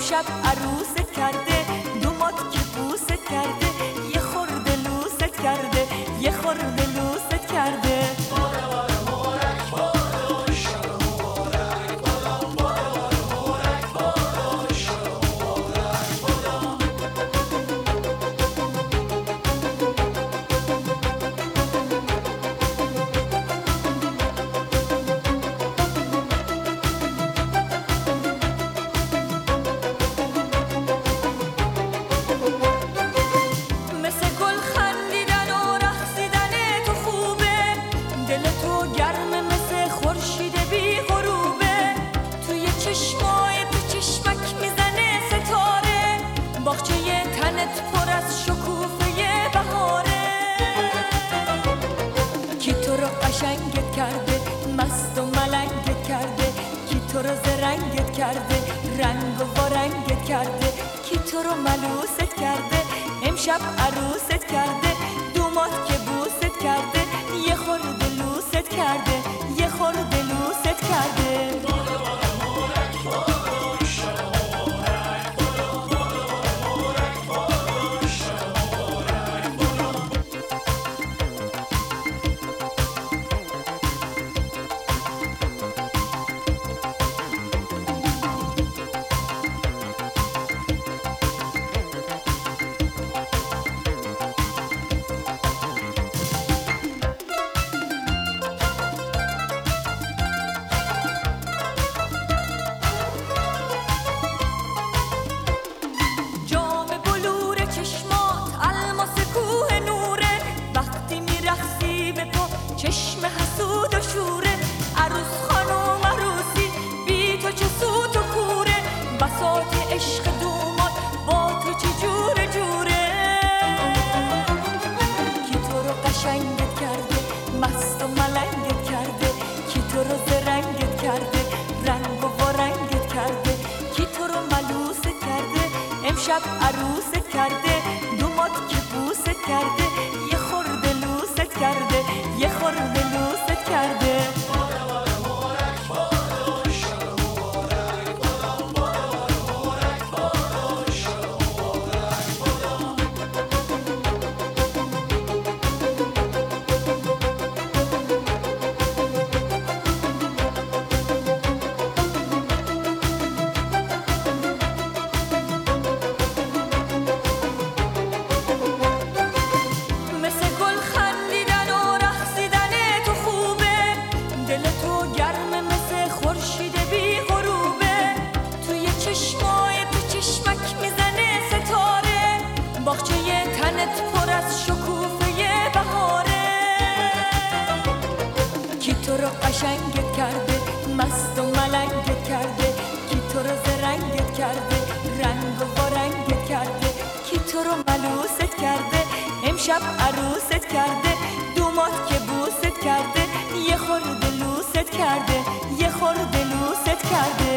امشب عروست کرده، دومات که بوست کرده، یه خورده لوست کرده، یه خورده لوست کرده. باغچه تنت پر از شکوفه بهاره، کی تو رو قشنگت کرده، مست و ملنگت کرده، کی تو رو زرنگت کرده، رنگ و وارنگت کرده، کی تو رو ملوست کرده، امشب عروست کرده، دومات که بوست کرده، یه خورده لوست کرده، یه خورده لوست کرده. چشم حسود و شوره، عروس خانوم عروسی بی تو چه سود و کوره، بساط عشق دومات با تو چه جوره جوره، کی تو رو قشنگت کرده، مست و ملنگت کرده، کی تو رو زرنگت کرده، رنگ و وارنگت کرده، کی تو رو ملوست کرده، امشب عروست کرده، دومات که بوست کرده، یه خورده لوست کرده، یه خورده لوست کرده. باغچه تنت پر از شکوفه بهاره، کی تو رو قشنگت کرده، مست و ملنگت کرده، کی تو رو زرنگت کرده، رنگ و وارنگت کرده، کی تو رو ملوست کرده، امشب عروست کرده، دومات که بوست کرده، یه خورده لوست کرده، یه خورده لوست کرده.